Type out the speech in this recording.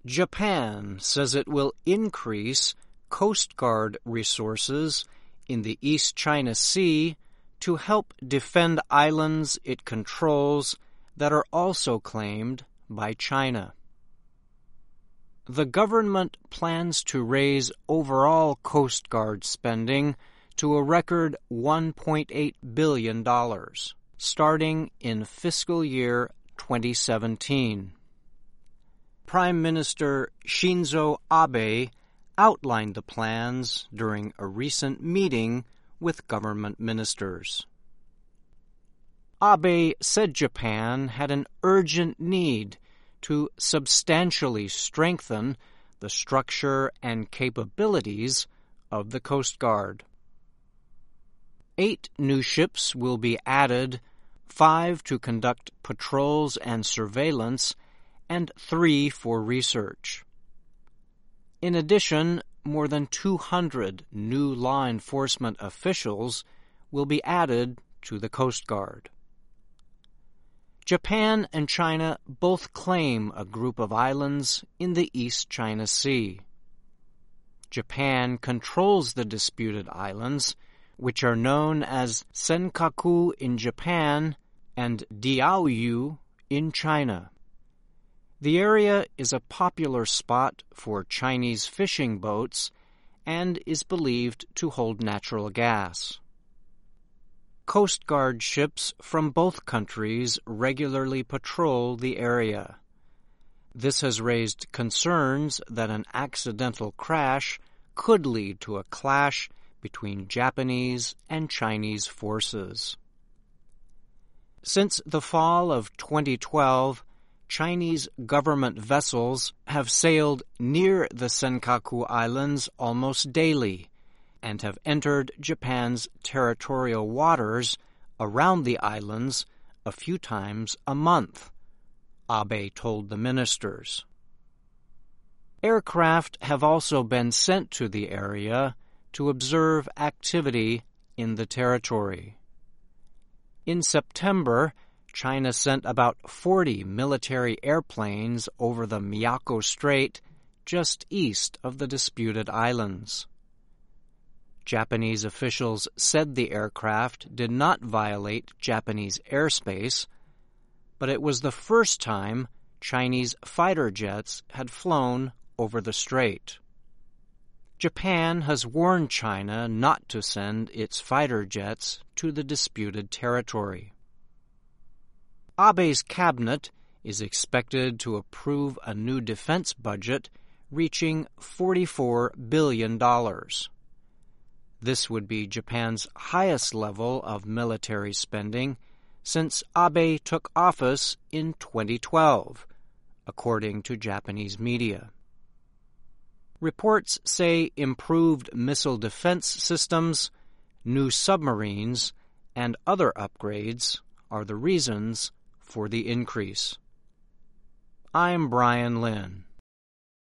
Japan says it will increase Coast Guard resources in the East China Sea to help defend islands it controls that are also claimed by China. The government plans to raise overall Coast Guard spending to a record $1.8 billion, starting in fiscal year 2017. Prime Minister Shinzo Abe outlined the plans during a recent meeting with government ministers. Abe said Japan had an urgent need to substantially strengthen the structure and capabilities of the Coast Guard. 8 new ships will be added, 5 to conduct patrols and surveillance, and 3 for research. In addition, more than 200 new law enforcement officials will be added to the Coast Guard. Japan and China both claim a group of islands in the East China Sea. Japan controls the disputed islands, which are known as Senkaku in Japan and Diaoyu in China. The area is a popular spot for Chinese fishing boats and is believed to hold natural gas. Coast Guard ships from both countries regularly patrol the area. This has raised concerns that an accidental crash could lead to a clash between Japanese and Chinese forces. Since the fall of 2012, Chinese government vessels have sailed near the Senkaku Islands almost daily and have entered Japan's territorial waters around the islands a few times a month, Abe told the ministers. Aircraft have also been sent to the area to observe activity in the territory. In September, China sent about 40 military airplanes over the Miyako Strait just east of the disputed islands. Japanese officials said the aircraft did not violate Japanese airspace, but it was the first time Chinese fighter jets had flown over the strait. Japan has warned China not to send its fighter jets to the disputed territory. Abe's cabinet is expected to approve a new defense budget reaching $44 billion. This would be Japan's highest level of military spending since Abe took office in 2012, according to Japanese media. Reports say improved missile defense systems, new submarines, and other upgrades are the reasons for the increase. I'm Brian Lynn.